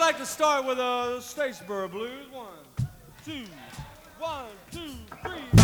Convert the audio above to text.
like to start with a Statesboro blues. 1, 2, 1, 2, 3.